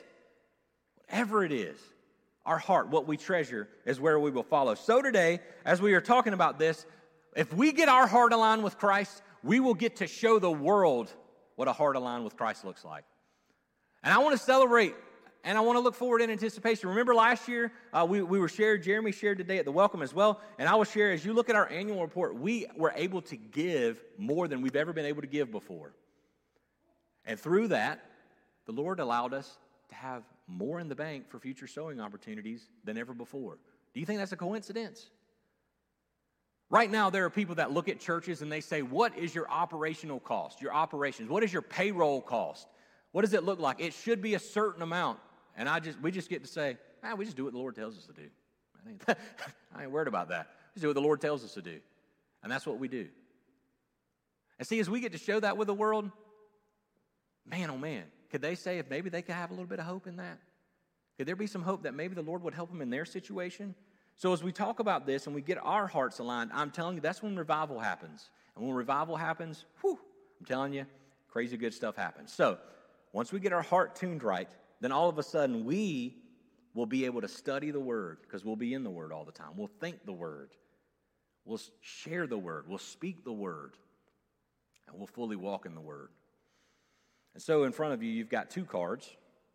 our heart, what we treasure, is where we will follow. So today, as we are talking about this, if we get our heart aligned with Christ, we will get to show the world what a heart aligned with Christ looks like. And I want to celebrate, and I want to look forward in anticipation. Remember last year, we were shared, Jeremy shared today at the welcome as well, and I will share, as you look at our annual report, we were able to give more than we've ever been able to give before. And through that, the Lord allowed us to have more in the bank for future sowing opportunities than ever before. Do you think that's a coincidence? Right now, there are people that look at churches and they say, what is your operational cost, your operations? What is your payroll cost? What does it look like? It should be a certain amount. And we just get to say, we just do what the Lord tells us to do. I ain't worried about that. We just do what the Lord tells us to do. And that's what we do. And see, as we get to show that with the world, man, oh man, could they say if maybe they could have a little bit of hope in that? Could there be some hope that maybe the Lord would help them in their situation? So as we talk about this and we get our hearts aligned, I'm telling you, that's when revival happens. And when revival happens, I'm telling you, crazy good stuff happens. So once we get our heart tuned right, then all of a sudden we will be able to study the Word, because we'll be in the Word all the time. We'll think the Word. We'll share the Word. We'll speak the Word. And we'll fully walk in the Word. And so in front of you, you've got two cards.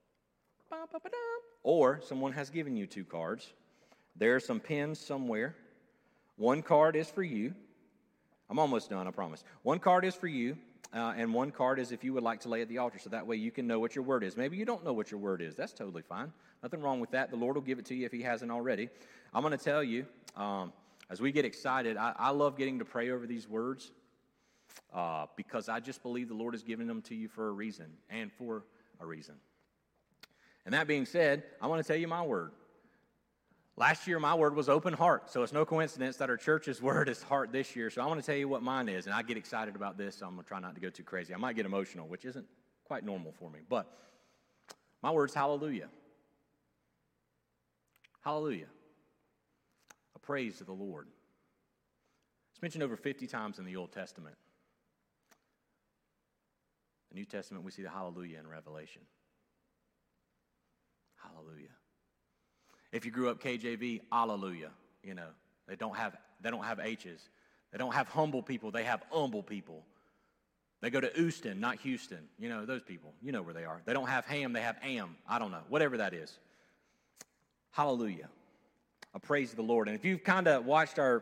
Or someone has given you two cards. There are some pens somewhere. One card is for you. I'm almost done, I promise. One card is for you, and one card is if you would like to lay at the altar, so that way you can know what your word is. Maybe you don't know what your word is. That's totally fine. Nothing wrong with that. The Lord will give it to you if he hasn't already. I'm going to tell you, as we get excited, I love getting to pray over these words because I just believe the Lord has given them to you for a reason and for a reason. And that being said, I want to tell you my word. Last year, my word was open heart, so it's no coincidence that our church's word is heart this year. So I want to tell you what mine is, and I get excited about this, so I'm going to try not to go too crazy. I might get emotional, which isn't quite normal for me, but my word's hallelujah. Hallelujah. A praise to the Lord. It's mentioned over 50 times in the Old Testament. The New Testament, we see the hallelujah in Revelation. Hallelujah. If you grew up KJV, hallelujah. You know, they don't have H's. They don't have humble people. They have humble people. They go to Houston, not Houston. You know, those people. You know where they are. They don't have ham. They have am. I don't know. Whatever that is. Hallelujah. I praise the Lord. And if you've kind of watched our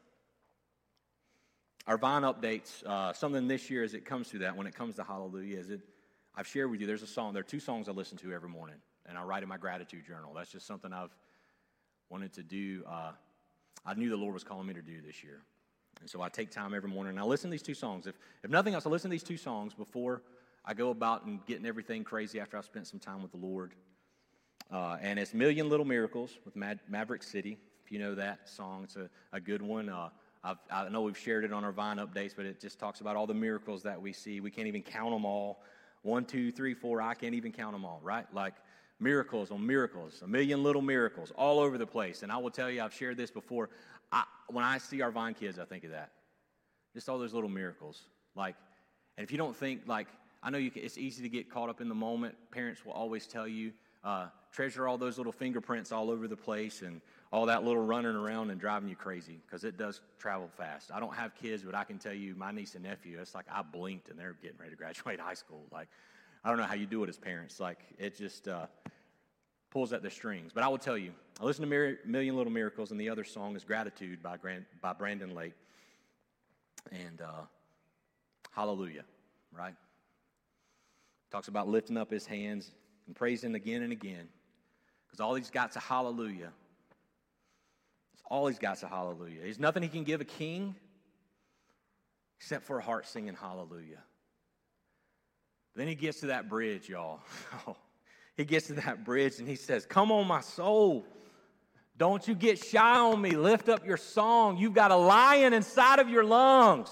Vine updates, something this year as it comes to that, when it comes to hallelujah, I've shared with you, there are 2 songs I listen to every morning, and I write in my gratitude journal. That's just something I've wanted to do. I knew the Lord was calling me to do this year. And so I take time every morning, and I listen to these 2 songs. If nothing else, I listen to these 2 songs before I go about and getting everything crazy after I've spent some time with the Lord. And it's Million Little Miracles with Maverick City. If you know that song, it's a good one. I know we've shared it on our Vine updates, but it just talks about all the miracles that we see. We can't even count them all. 1, 2, 3, 4, I can't even count them all, right? Like miracles on miracles, a million little miracles all over the place. And I will tell you, I've shared this before. When I see our Vine kids, I think of that. Just all those little miracles. Like, and if you don't think, like, I know it's easy to get caught up in the moment. Parents will always tell you, treasure all those little fingerprints all over the place and all that little running around and driving you crazy, because it does travel fast. I don't have kids, but I can tell you, my niece and nephew, it's like I blinked and they're getting ready to graduate high school. Like, I don't know how you do it as parents. Like, it just pulls at the strings. But I will tell you, I listen to Million Little Miracles, and the other song is Gratitude by Brandon Lake. And hallelujah, right? Talks about lifting up his hands and praising again and again, because all he's got's a hallelujah. All he's got's a hallelujah. There's nothing he can give a king except for a heart singing hallelujah. Then he gets to that bridge, y'all. He gets to that bridge and he says, come on, my soul. Don't you get shy on me. Lift up your song. You've got a lion inside of your lungs.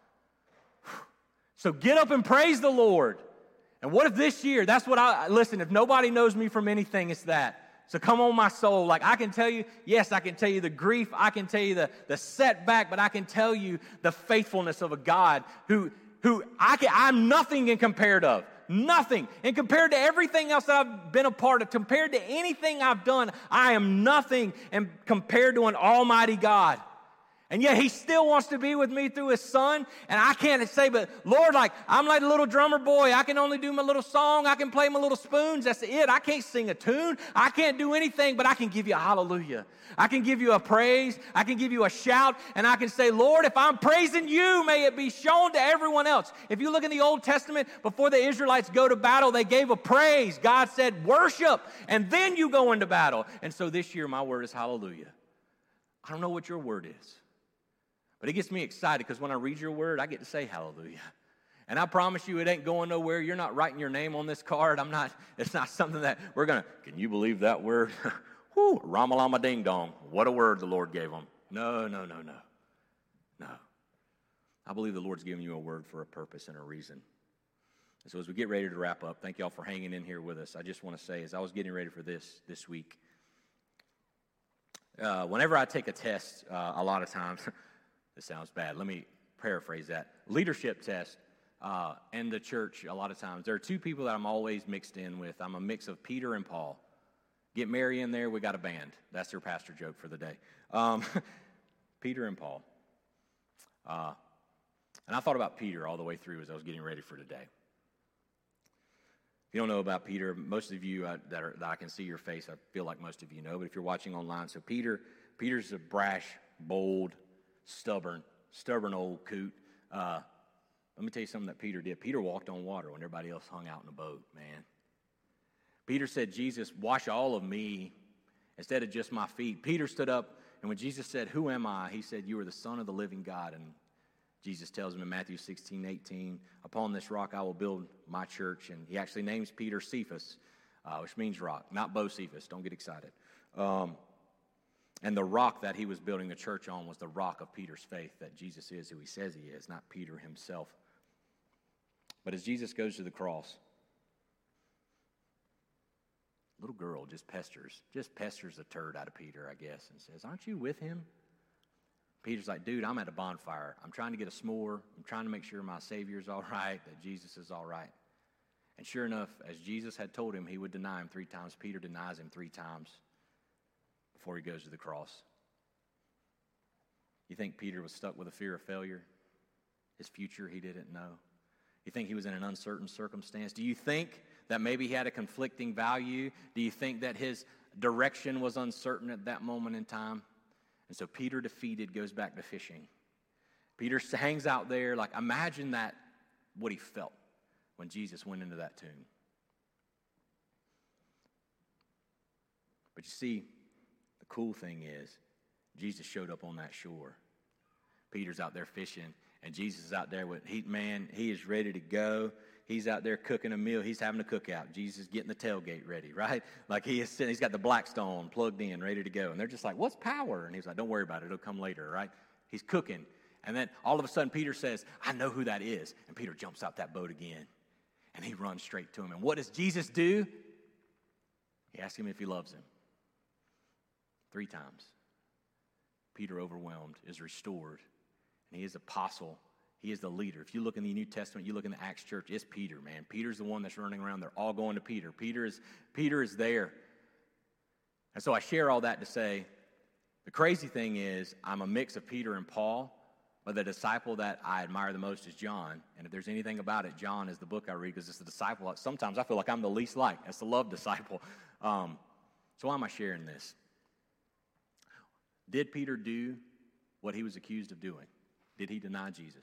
So get up and praise the Lord. And what if this year, listen, if nobody knows me from anything, it's that. So come on, my soul. Like, I can tell you, yes, I can tell you the grief. I can tell you the setback, but I can tell you the faithfulness of a God who I'm nothing in compared of. Nothing. And compared to everything else that I've been a part of, compared to anything I've done, I am nothing and compared to an almighty God. And yet he still wants to be with me through his son. And I can't say, but Lord, like, I'm like a little drummer boy. I can only do my little song. I can play my little spoons. That's it. I can't sing a tune. I can't do anything, but I can give you a hallelujah. I can give you a praise. I can give you a shout. And I can say, Lord, if I'm praising you, may it be shown to everyone else. If you look in the Old Testament, before the Israelites go to battle, they gave a praise. God said, worship, and then you go into battle. And so this year, my word is hallelujah. I don't know what your word is. But it gets me excited because when I read your word, I get to say hallelujah. And I promise you it ain't going nowhere. You're not writing your name on this card. It's not something that we're going to, can you believe that word? Whoo, Ramalama ding dong. What a word the Lord gave them. No. I believe the Lord's giving you a word for a purpose and a reason. And so as we get ready to wrap up, thank y'all for hanging in here with us. I just want to say, as I was getting ready for this week, whenever I take a test, a lot of times, this sounds bad. Let me paraphrase that. Leadership test in the church, a lot of times. There are 2 people that I'm always mixed in with. I'm a mix of Peter and Paul. Get Mary in there, we got a band. That's their pastor joke for the day. Peter and Paul. And I thought about Peter all the way through as I was getting ready for today. If you don't know about Peter, most of you that I can see your face, I feel like most of you know. But if you're watching online, so Peter's a brash, bold, stubborn old coot. Let me tell you something that Peter did. Peter walked on water when everybody else hung out in a boat, man. Peter said, Jesus, wash all of me instead of just my feet. Peter stood up, and when Jesus said, who am I? He said, you are the Son of the living God. And Jesus tells him in Matthew 16:18, upon this rock I will build my church. And he actually names Peter Cephas, which means rock, not Bocephus. Don't get excited. And the rock that he was building the church on was the rock of Peter's faith, that Jesus is who he says he is, not Peter himself. But as Jesus goes to the cross, little girl just pesters a turd out of Peter, I guess, and says, aren't you with him? Peter's like, dude, I'm at a bonfire. I'm trying to get a s'more. I'm trying to make sure my Savior's all right, that Jesus is all right. And sure enough, as Jesus had told him he would deny him 3 times, Peter denies him 3 times before he goes to the cross. You think Peter was stuck with a fear of failure? His future he didn't know? You think he was in an uncertain circumstance? Do you think that maybe he had a conflicting value? Do you think that his direction was uncertain at that moment in time? And so Peter, defeated, goes back to fishing. Peter hangs out there. Like, imagine that, what he felt when Jesus went into that tomb. But you see, the cool thing is, Jesus showed up on that shore. Peter's out there fishing, and Jesus is out there with, he is ready to go. He's out there cooking a meal. He's having a cookout. Jesus is getting the tailgate ready, right? Like he is sitting, he's got the Blackstone plugged in, ready to go. And they're just like, what's power? And he's like, don't worry about it. It'll come later, right? He's cooking. And then all of a sudden, Peter says, I know who that is. And Peter jumps out that boat again, and he runs straight to him. And what does Jesus do? He asks him if he loves him. 3 times. Peter, overwhelmed, is restored. And he is apostle. He is the leader. If you look in the New Testament, you look in the Acts church, it's Peter, man. Peter's the one that's running around. They're all going to Peter. Peter is there. And so I share all that to say, the crazy thing is, I'm a mix of Peter and Paul, but the disciple that I admire the most is John. And if there's anything about it, John is the book I read because it's the disciple. Sometimes I feel like I'm the least liked. It's the love disciple. So why am I sharing this? Did Peter do what he was accused of doing? Did he deny Jesus?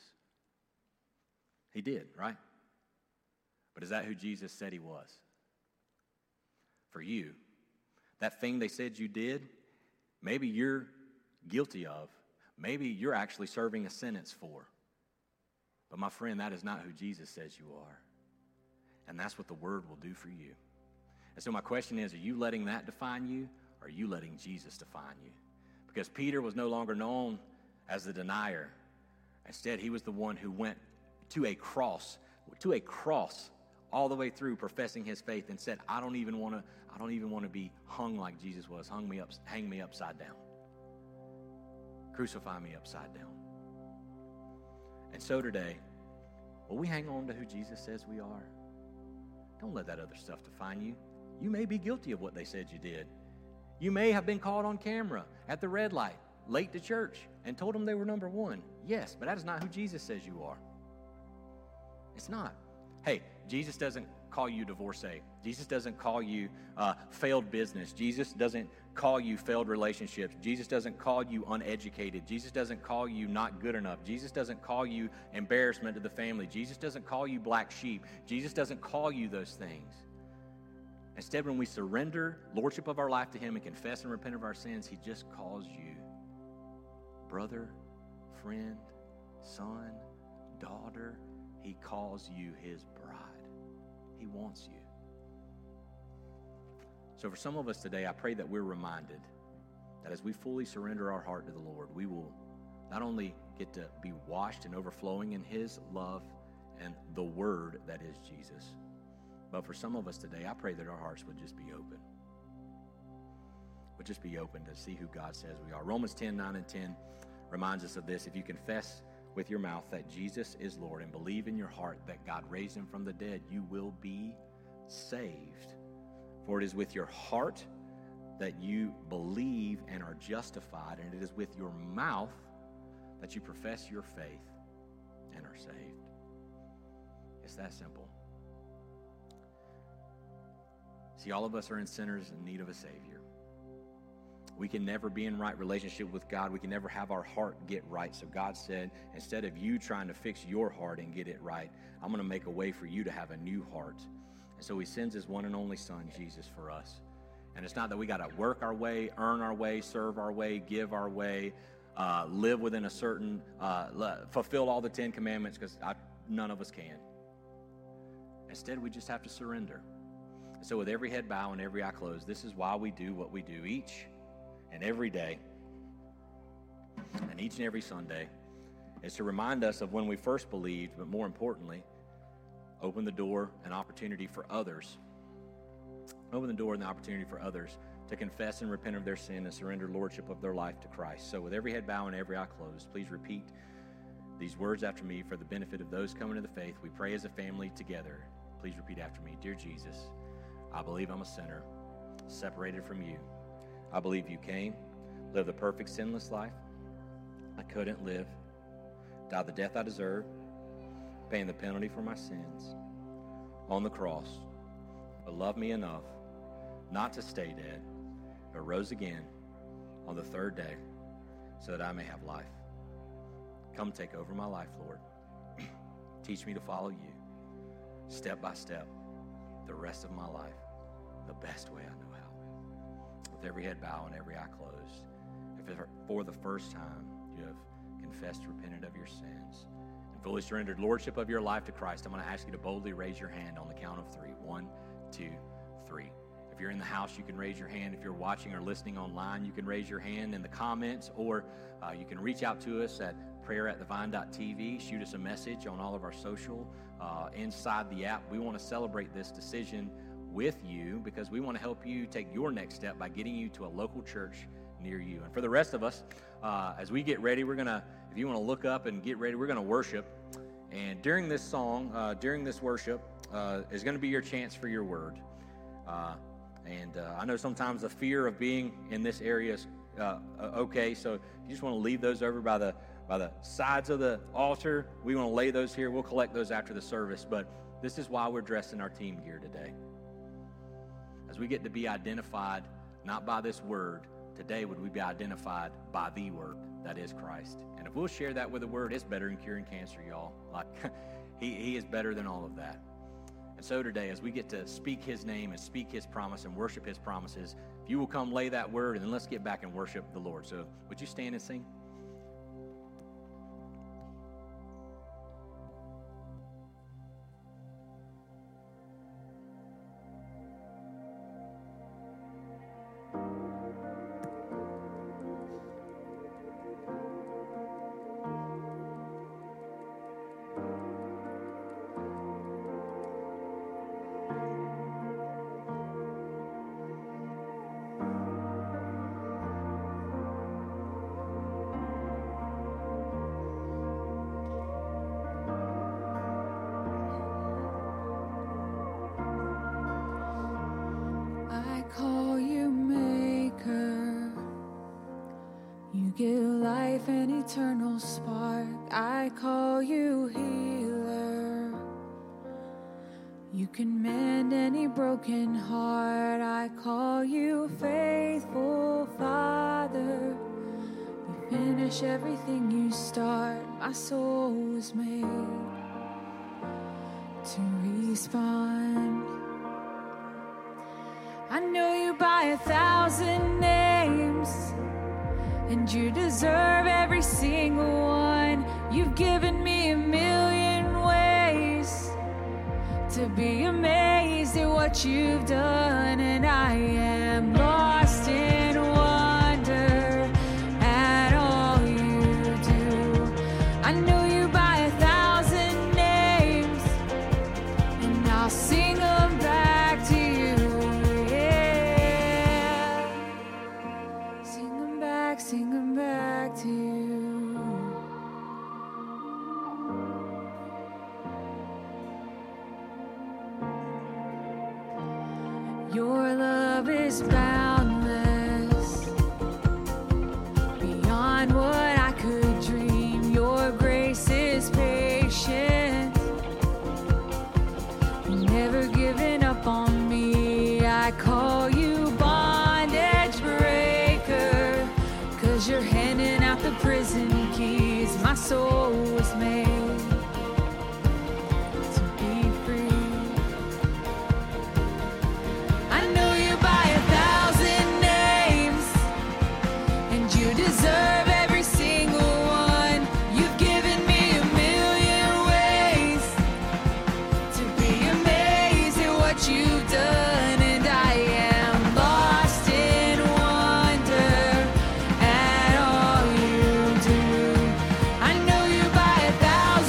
He did, right? But is that who Jesus said he was? For you, that thing they said you did, maybe you're guilty of. Maybe you're actually serving a sentence for. But my friend, that is not who Jesus says you are. And that's what the word will do for you. And so my question is, are you letting that define you, or are you letting Jesus define you? Because Peter was no longer known as the denier. Instead, he was the one who went to a cross all the way through, professing his faith, and said, I don't even want to be hung like Jesus was. Hang me upside down. Crucify me upside down. And so today, will we hang on to who Jesus says we are? Don't let that other stuff define you. You may be guilty of what they said you did. You may have been caught on camera at the red light, late to church, and told them they were number 1. Yes, but that is not who Jesus says you are. It's not. Hey, Jesus doesn't call you divorcee. Jesus doesn't call you failed business. Jesus doesn't call you failed relationships. Jesus doesn't call you uneducated. Jesus doesn't call you not good enough. Jesus doesn't call you embarrassment to the family. Jesus doesn't call you black sheep. Jesus doesn't call you those things. Instead, when we surrender lordship of our life to him and confess and repent of our sins, he just calls you brother, friend, son, daughter. He calls you his bride. He wants you. So for some of us today, I pray that we're reminded that as we fully surrender our heart to the Lord, we will not only get to be washed and overflowing in his love and the word that is Jesus, but for some of us today, I pray that our hearts would just be open. Would just be open to see who God says we are. Romans 10:9-10 reminds us of this. If you confess with your mouth that Jesus is Lord and believe in your heart that God raised him from the dead, you will be saved. For it is with your heart that you believe and are justified, and it is with your mouth that you profess your faith and are saved. It's that simple. See, all of us are sinners in need of a Savior. We can never be in right relationship with God. We can never have our heart get right. So God said, instead of you trying to fix your heart and get it right, I'm going to make a way for you to have a new heart. And so he sends his one and only son, Jesus, for us. And it's not that we got to work our way, earn our way, serve our way, give our way, live within a certain, fulfill all the 10 commandments, because none of us can. Instead, we just have to surrender. And so with every head bowed and every eye closed, this is why we do what we do each and every day, and each and every Sunday, is to remind us of when we first believed, but more importantly, open the door and opportunity for others. Open the door and the opportunity for others to confess and repent of their sin and surrender lordship of their life to Christ. So with every head bowed and every eye closed, please repeat these words after me for the benefit of those coming to the faith. We pray as a family together. Please repeat after me. Dear Jesus, I believe I'm a sinner, separated from you. I believe you came, lived the perfect sinless life I couldn't live, died the death I deserved, paying the penalty for my sins on the cross, but loved me enough not to stay dead, but rose again on the third day so that I may have life. Come take over my life, Lord. Teach me to follow you step by step the rest of my life the best way I know how. With every head bowed and every eye closed, if for the first time you have confessed, repented of your sins, and fully surrendered lordship of your life to Christ, I'm going to ask you to boldly raise your hand on the count of three. 1, 2, 3. If you're in the house, you can raise your hand. If you're watching or listening online, you can raise your hand in the comments, or you can reach out to us at prayer@thevine.tv. Shoot us a message on all of our social inside the app. We want to celebrate this decision with you because we want to help you take your next step by getting you to a local church near you. And for the rest of us, as we get ready, if you want to look up and get ready, we're going to worship. And during this song, during this worship, is going to be your chance for your word. And I know sometimes the fear of being in this area is okay, so if you just want to leave those over by the sides of the altar, we want to lay those here. We'll collect those after the service, but this is why we're dressed in our team gear today. As we get to be identified not by this word, today would we be identified by the word, that is Christ. And if we'll share that with the word, it's better than curing cancer, y'all. Like, he is better than all of that. And so today, as we get to speak his name and speak his promise and worship his promises, if you will come lay that word, and then let's get back and worship the Lord. So would you stand and sing? Give life an eternal spark. I call you healer. You can mend any broken heart. I call you faithful Father. You finish everything you start. My soul was made to respond. I know you by 1,000 names, and you deserve every single one. You've given me 1,000,000 ways to be amazed at what you've done, and I am lost in wonder at all you do. I know you by 1,000 names, and I'll sing them back to you. Sing them back to you. Your love is boundless, beyond what I could dream. Your grace is patient, you've never given up on me. I call you bondage breaker, 'cause you're handing out the prison keys. My soul was made to be free. I know you by 1,000 names, and you deserve every single one. You've given me 1,000,000 ways to be amazed at what you've done, and I am lost in wonder at all you do. I know you by 1,000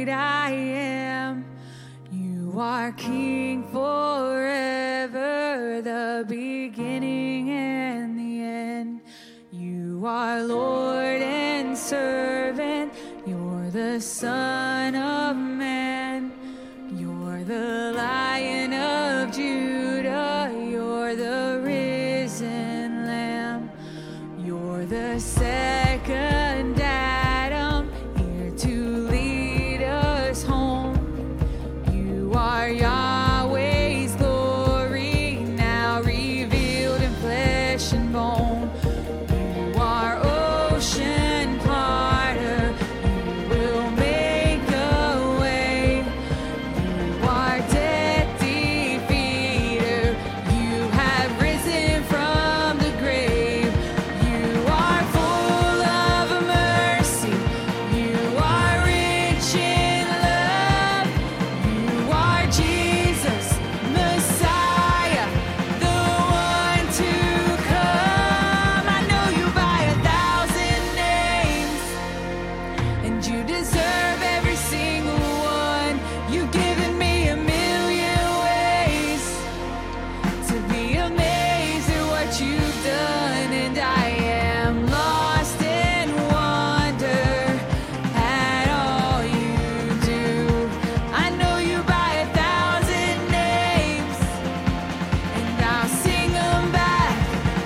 great I am. You are King forever, the beginning and the end. You are Lord and servant. You're the Son of Man. You're the Lion of Judah. You're the risen Lamb. You're the second Adam, here to lead us home. You are Yahweh's glory, now revealed in flesh and bone. You are ocean parter, you will make a way. You are death defeater, you have risen from the grave. You are full of mercy, you are rich in love. You are Jesus, Messiah, the one to come. I know you by 1,000 names, and you deserve every single one. You've given me a million ways to be amazed at what you've done, and I am lost in wonder at all you do. I know you by 1,000 names, and I'll sing them back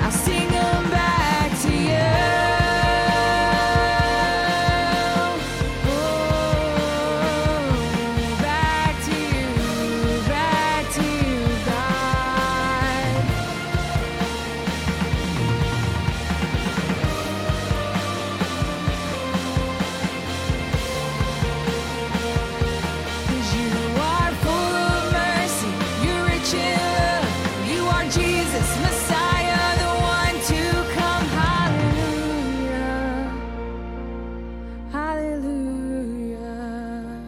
to you. Oh, back to you, God. Cause you are full of mercy, you're rich in love. You are Jesus, Messiah, the one to come. Hallelujah, hallelujah.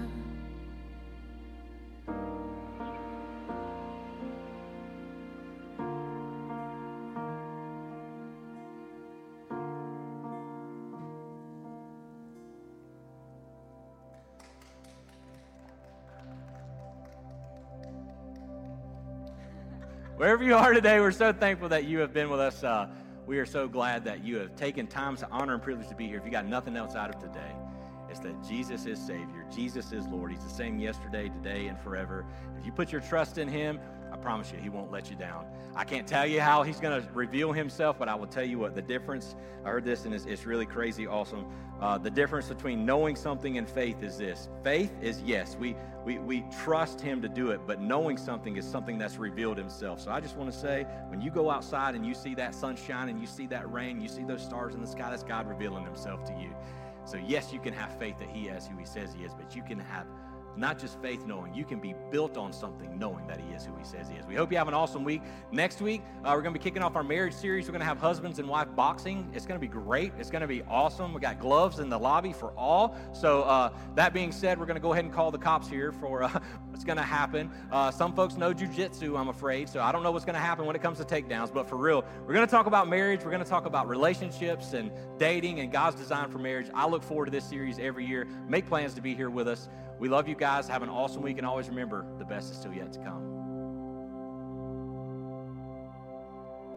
Wherever you are today, we're so thankful that you have been with us. We are so glad that you have taken time to honor and privilege to be here. If you got nothing else out of today, it's that Jesus is Savior. Jesus is Lord. He's the same yesterday, today, and forever. If you put your trust in Him, I promise you, He won't let you down. I can't tell you how He's going to reveal Himself, but I will tell you what the difference, I heard this and it's really crazy awesome. The difference between knowing something and faith is this. Faith is, yes, we trust Him to do it, but knowing something is something that's revealed Himself. So I just want to say, when you go outside and you see that sunshine and you see that rain, you see those stars in the sky, that's God revealing Himself to you. So yes, you can have faith that He is who He says He is, but you can have not just faith knowing, you can be built on something knowing that He is who He says He is. We hope you have an awesome week. Next week, we're going to be kicking off our marriage series. We're going to have husbands and wife boxing. It's going to be great. It's going to be awesome. We got gloves in the lobby for all. So that being said, we're going to go ahead and call the cops here for what's going to happen. Some folks know jiu-jitsu, I'm afraid, so I don't know what's going to happen when it comes to takedowns. But for real, we're going to talk about marriage. We're going to talk about relationships and dating and God's design for marriage. I look forward to this series every year. Make plans to be here with us. We love you guys. Have an awesome week, and always remember, the best is still yet to come.